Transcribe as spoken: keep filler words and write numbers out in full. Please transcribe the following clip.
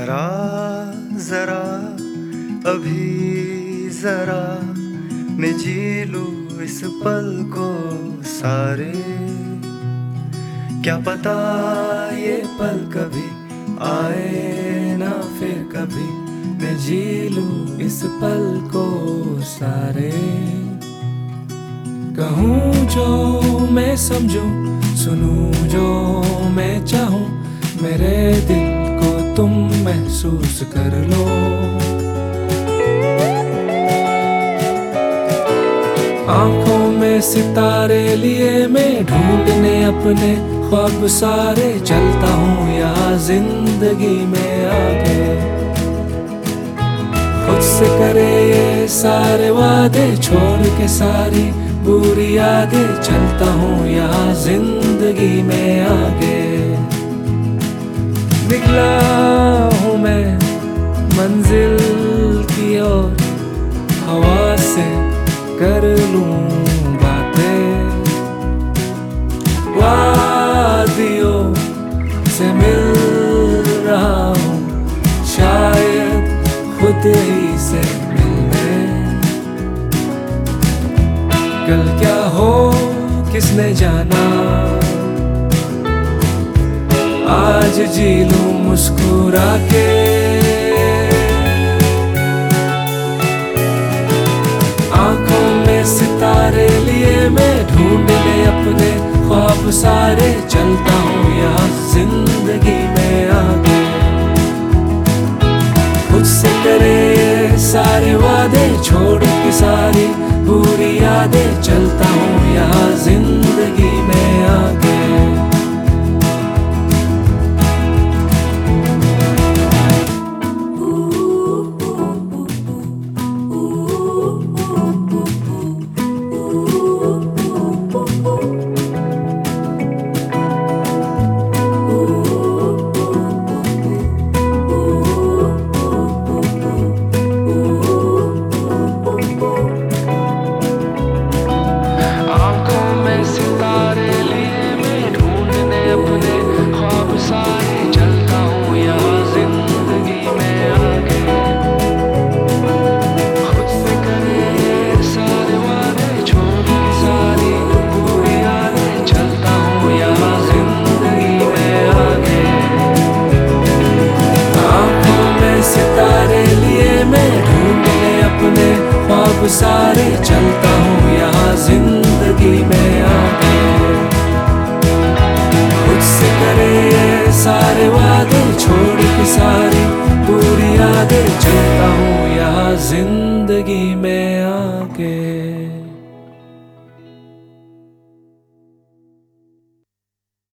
जरा जरा अभी जरा मैं जी लूं इस पल को सारे, क्या पता ये पल कभी आए ना फिर कभी, मैं जी लूं इस पल को सारे। कहूँ जो मैं समझूं, सुनूं जो मैं चाहूं, मेरे दिल को तुम महसूस कर लो। आंखों में सितारे लिए मैं ढूंढने अपने ख्वाब सारे, चलता हूँ यहाँ जिंदगी में आगे। खुद से करे ये सारे वादे, छोड़ के सारी बुरी यादें, चलता हूँ यहाँ जिंदगी में आगे। निकला हूँ मैं मंजिल की ओर, हवा से कर लूं बातें, वादियों से मिल रहा हूँ, शायद खुद ही से मिलने। कल क्या हो किसने जाना, आज जी लूं मुस्कुरा के। आंखों में सितारे लिए मैं ढूंढने अपने ख्वाब सारे, चलता हूँ यहाँ जिंदगी में आगे। खुद से करे ये सारे वादे, छोड़ के सारी बुरी यादें, चलता हूँ यहाँ जिंदगी में आगे। सारे चलता हूँ यहाँ जिंदगी में आगे। खुद से करे सारे वादे, छोड़ के सारी बुरी यादें, चलता हूँ यहाँ जिंदगी में आगे।